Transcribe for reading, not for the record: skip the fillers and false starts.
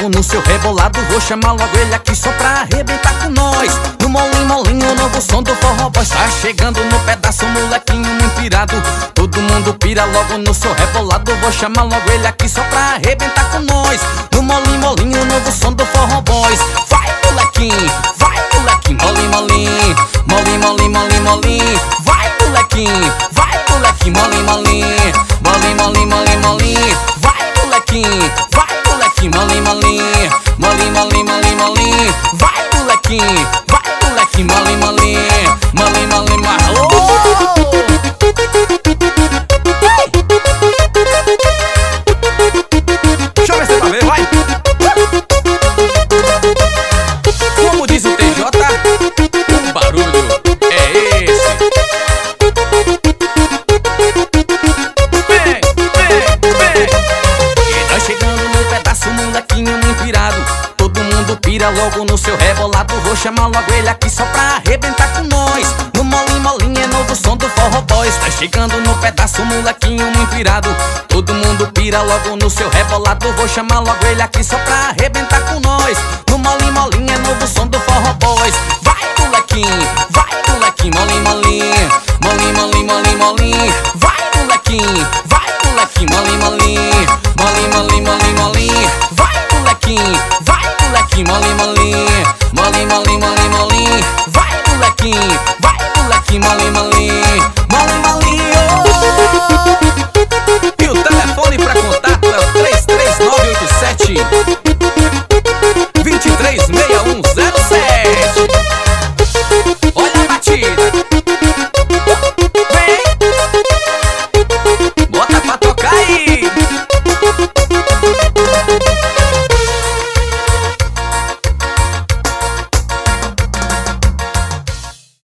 logo no seu rebolado. Vou chamar logo ele aqui só pra arrebentar com nós. No molinho, molinho, o novo som do Forró Boys. Tá chegando no pedaço, molequinho muito irado. Todo mundo pira logo no seu rebolado. Vou chamar logo ele aqui só pra arrebentar com nós. No molinho, molinho, o novo som do Forró Boys. Vai, molequinho, vai, molequinho. Molinho, molinho, molinho, molinho, molinho, molinho. Vai, molequinho, vai, molequinho. Molinho, molinho, molinho, molinho, molinho, molinho. Vai, molequinho, vai, molequinho. Molinho, molinho, molinho, molinho, molinho, molinho. Vai, molequinho, vai, molequinho. Molinho, molinho, molinho, molinho, molinho. Deixa eu ver se pra ver, vai! Como diz o TJ, o barulho é esse. Vem, vem, vem. E nós chegando no pedaço, molequinho muito irado. Todo mundo pira logo no seu rebolado. Vou chamar logo ele aqui só pra arrebentar com nós. No molinho, molinho é novo som do Forró Boys. Tá chegando no pedaço, molequinho muito irado. Todo mundo pira logo no seu rebolado. Vou chamar logo ele aqui só pra arrebentar com nós. No molinho, molinho